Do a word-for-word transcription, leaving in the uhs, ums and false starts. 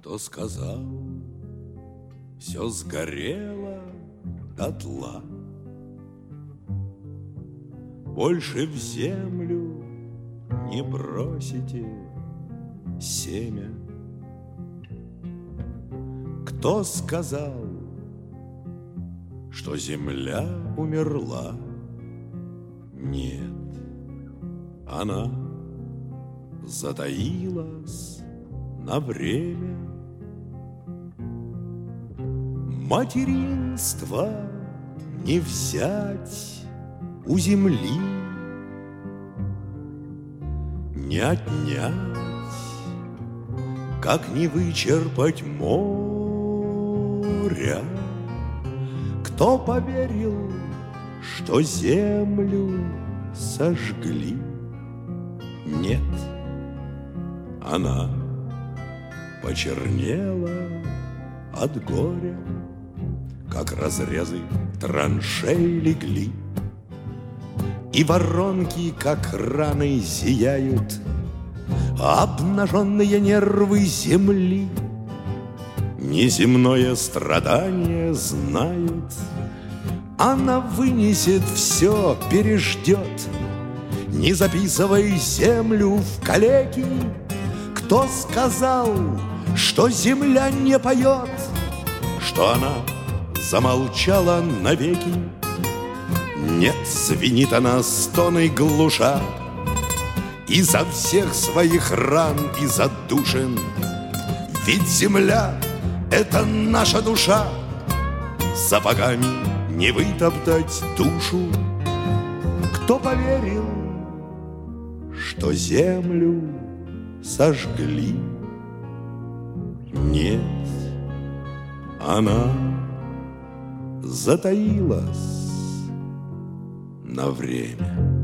Кто сказал, все сгорело дотла, больше в землю не бросите семя? Кто сказал, что земля умерла? Нет, она затаилась на время. Материнство не взять у земли, не отнять, как не вычерпать моря. Кто поверил, что землю сожгли? Нет, она почернела от горя, как разрезы траншей легли, и воронки, как раны, зияют обнаженные нервы земли. Неземное страдание знает, она вынесет все, переждет. Не записывай землю в калеки. Кто сказал, что земля не поет, что она замолчала навеки? Нет, звенит она стоной глуша, изо всех своих ран и задушин. Ведь земля — это наша душа, сапогами не вытоптать душу. Кто поверил, что землю сожгли? Нет, она затаилась на время.